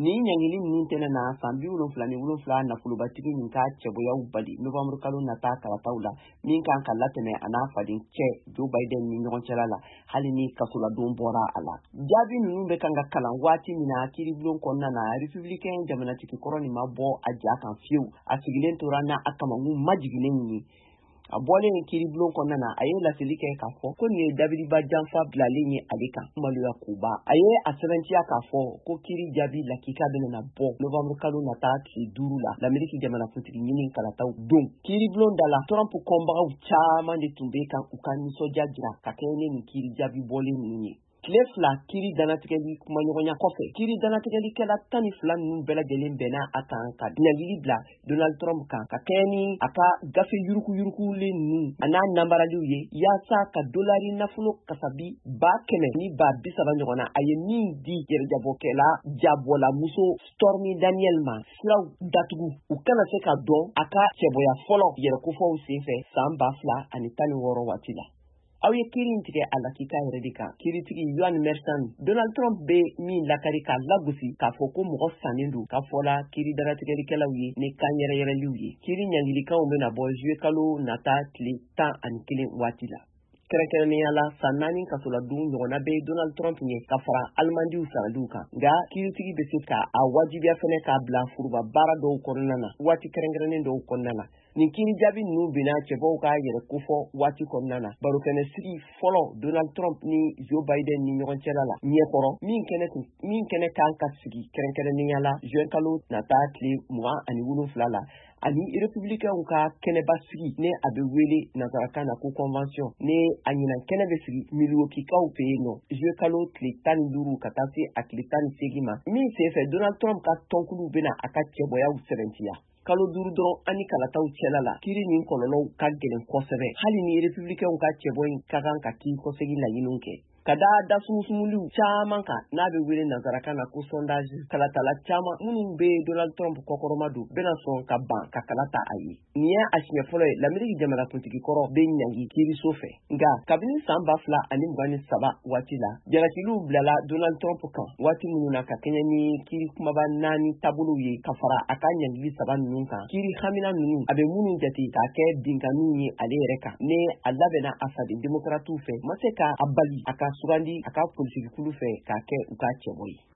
ni ɲangili ninnu tɛna na san 77 nafolobatigi nin ka cɛboyaw bali Novembre kalo nata karataw la min kan ka latɛmɛ a n'a faden cɛ Joe Biden ni ɲɔgɔn cɛla la hali ni kasoladon bɔra a la. Jaabi ninnu bɛ kan ka kalan waati min na kiiribulon kɔnɔna na Républicain jamanatigi kɔrɔ nin ma bɔ a ja kan fiyewu a sigilen tora n'a a kamakun majiginnen ye. A bɔlen kiiribulon kɔnɔna na a ye laseli kɛ k'a fɔ ko nin ye dabiriba janfa bilalen ye ale kan maloya kuba. A ye a sɛbɛntiya k'a fɔ ko kiiri jaabi lakika bɛna bɔ Novembre kalo nata tile 5 la l'Amérique jamanakuntigi ɲini kalataw don. Kiiribulon da la Trump kɔnbagaw caman de tun bɛ kan u ka nisɔndiya jira ka kɛɲɛ ni nin kiiri jaabi bɔlen ninnu ye. Tile 2 kiiri danatigɛli kumaɲɔgɔnya kɔfɛ kiiri danatigɛlikɛla 12 ninnu bɛɛ lajɛlen bɛnna a kan ka ɲagili bila Donald Trump kan ka kɛɲɛ ni a ka gafe yurukuyurukulen ninnu a n'a namaraliw ye yaasa ka dolari nafolo kasabi 100 ni 30 ɲɔgɔn na a ye min di yɛrɛjabɔkɛla jabɔla muso Stormy Daniel ma siraw datugu u kana se ka dɔn a ka cɛbɔya fɔlɔ yɛrɛkofɔw senfɛ san 2016 waati la. Aw ye kiiri in tigɛ a lakika yɛrɛ de kan. Kiiritigi Yohan Merchan Donald Trump bɛ min lakari k'a lagosi k'a fɔ ko mɔgɔ sannen don k'a fɔla kiiri danatigɛlikɛlaw ye ni kan yɛrɛyɛrɛliw ye. Kiiri ɲangilikanw bɛna bɔ juillet kalo nata tile 11 waati la. Kɛrɛnkɛrɛnnenya la san 4 kasoladon ɲɔgɔnna bɛ Donald Trump ɲɛ ka fara Alimandiw saraliw kan. Nka kiiritigi bɛ se ka a wajibiya fɛnɛ k'a bila furuba baara dɔw kɔnɔna na waati kɛrɛnkɛrɛnnen dɔw kɔnɔna na. Nin kiiri jaabi ninnu bɛna cɛbaw ka yɛrɛ kofɔ waati kɔnɔna na. Barokɛnɛ sigi fɔlɔ Donald Trump ni Joe Biden ni ɲɔgɔn cɛla la ɲɛkɔrɔ min kɛnɛ kan ka sigi kɛrɛnkɛrɛnnenya la juin kalo nata tile 27 la ani républicainw ka kɛnɛba sigi ne a bɛ wele nazarakan na ko convention ne a ɲinan kɛnɛ bɛ sigi Milwaukeekaw fɛ yen nɔ juillet kalo tile 15 ka taa se a tile 18 ma min senfɛ Donald Trump ka tɔnkulu bɛna a ka cɛbɔyaw sɛbɛntiya. Kalo 5 dɔrɔn ani kalataw cɛla la kiiri nin kɔlɔlɔw ka gɛlɛn kosɛbɛ hali ni républicainw ka cɛbɔ in ka kan ka tii kɔsegi laɲiniw kɛ. Ka da dasumuliw caman kan n'a bɛ wele nazarakan na ko sondage kalatala caman minnu bɛ Donald Trump kɔkɔrɔma don bɛna sɔn ka ban ka kalata a ye. Nin ye a siɲɛ fɔlɔ ye l'Amérique jamanakuntigi kɔrɔ bɛ ɲangi kiiriso fɛ. Nka kabini san 2023 waati la jalakiliw bilala Donald Trump kan waati minnu na ka kɛɲɛ ni kiiri kumaba 4 taabolow ye ka fara a ka ɲangili 3 ninnu kan. Kiiri hamina ninnu a bɛ minnu jate k'a kɛ binganiw ye ale yɛrɛ kan ne a labɛnna a faden démocrates fɛ ma se ka a bali a ka sugandi a ka politique kulu fɛ k'a kɛ u ka cɛbɔ ye.